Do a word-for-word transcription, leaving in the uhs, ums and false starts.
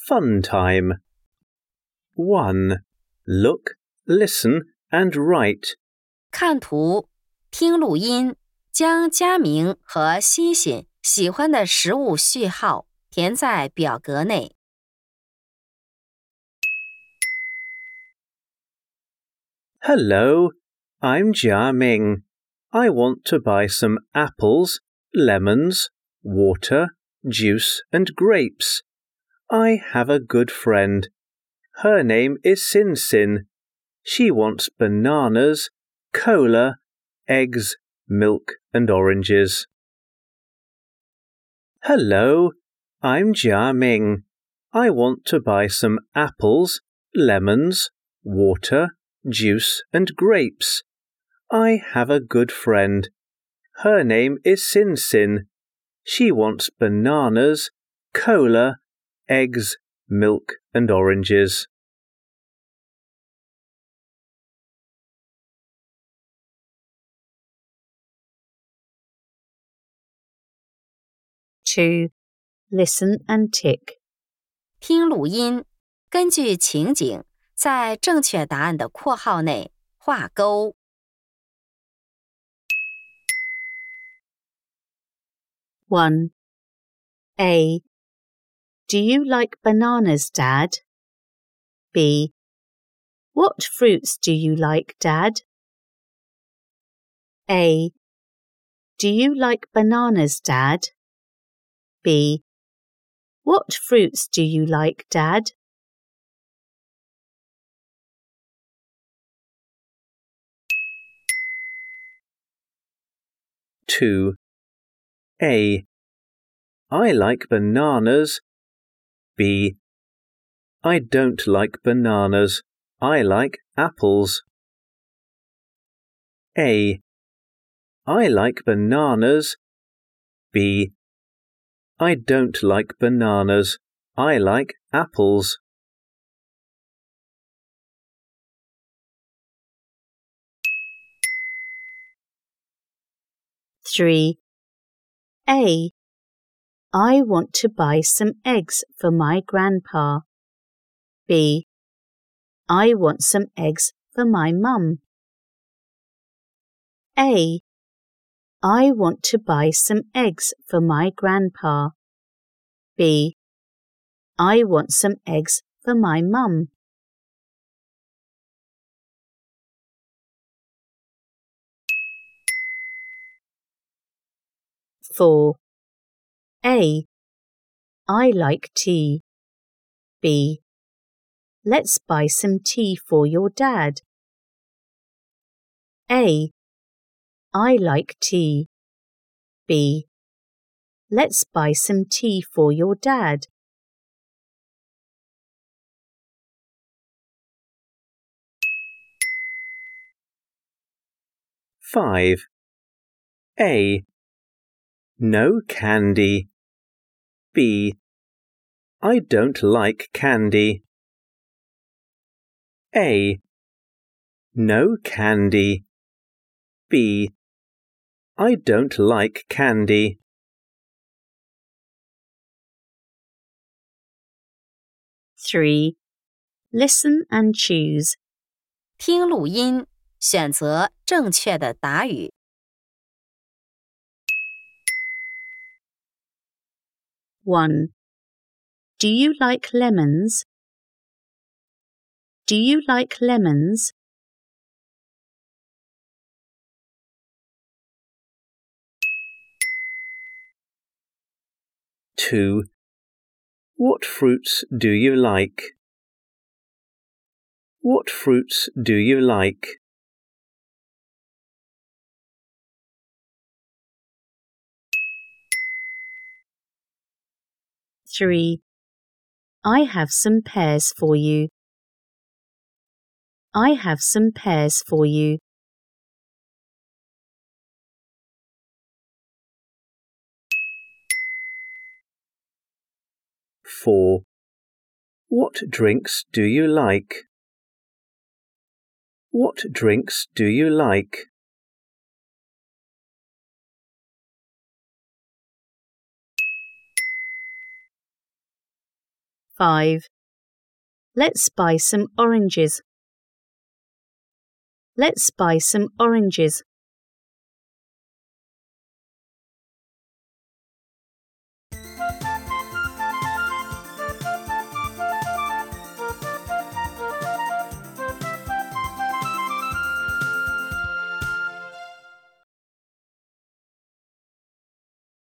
Fun time. one. Look, listen, and write. 看图，听录音，将家名和星星喜欢的食物序号填在表格内。 Hello, I'm Jia Ming. I want to buy some apples, lemons, water, juice, and grapes. I have a good friend. Her name is Sin Sin. She wants bananas, cola, eggs, milk, and oranges. Hello, I'm Jia Ming. I want to buy some apples, lemons, water, juice, and grapes. I have a good friend. Her name is Sin Sin. She wants bananas, cola, eggs, milk, and oranges. two. Listen and tick. 听录音，根据情景，在正确答案的括号内画勾。 one. A. Do you like bananas, Dad? B. What fruits do you like, Dad? A. Do you like bananas, Dad? B. What fruits do you like, Dad? two. A. I like bananas. B. I don't like bananas. I like apples. A. I like bananas. B. I don't like bananas. I like apples. three. A. I want to buy some eggs for my grandpa. B. I want some eggs for my mum. A. I want to buy some eggs for my grandpa. B. I want some eggs for my mum. four. A. I like tea. B. Let's buy some tea for your dad. A. I like tea. B. Let's buy some tea for your dad. five. A. No candy. B. I don't like candy. A. No candy. B. I don't like candy. three. Listen and choose. 听录音，选择正确的答语。 one. Do you like lemons? Do you like lemons? two. What fruits do you like? What fruits do you like? three. I have some pears for you. I have some pears for you. four. What drinks do you like? What drinks do you like? five. Let's buy some oranges. Let's buy some oranges.